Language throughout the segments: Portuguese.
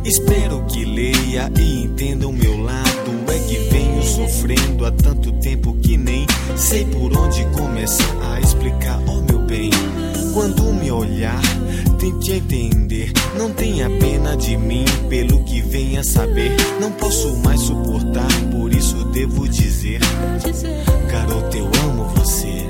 Espero que leia e entenda o meu lado. É que venho sofrendo há tanto tempo que nem sei por onde começar a explicar, oh meu bem. Quando me olhar, tente entender. Não tenha pena de mim pelo que venha saber. Não posso mais suportar, por isso devo dizer: garota, eu amo você.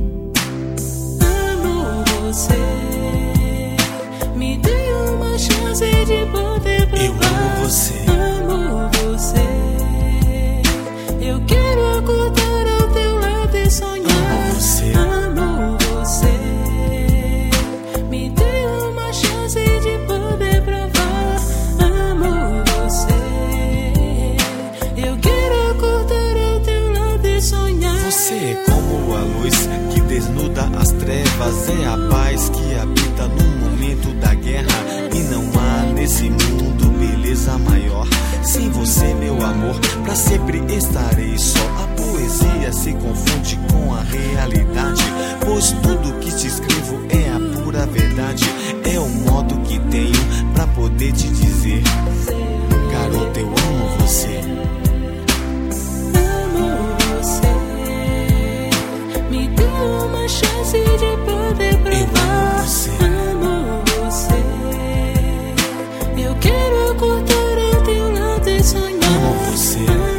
Amo você. Me dê uma chance de poder provar. Eu amo você. Amo você. Eu quero acordar ao teu lado e sonhar. Amo você. Amo você. Me dê uma chance de poder provar. Amo você. Eu quero acordar ao teu lado e sonhar. Você é como a luz que desnuda as trevas. É a paz que habita no momento da guerra. E não há nesse mundo beleza maior. Sem você, meu amor, pra sempre estarei só. A poesia se confunde com a realidade, pois tudo que te escrevo é a pura verdade. É o modo que tenho pra poder te dizer: garota, eu amo você. Amo você. Me dê uma chance de poder provar. Eu amo você. Amo você. Eu quero acordar ao teu lado e sonhar. Amo você.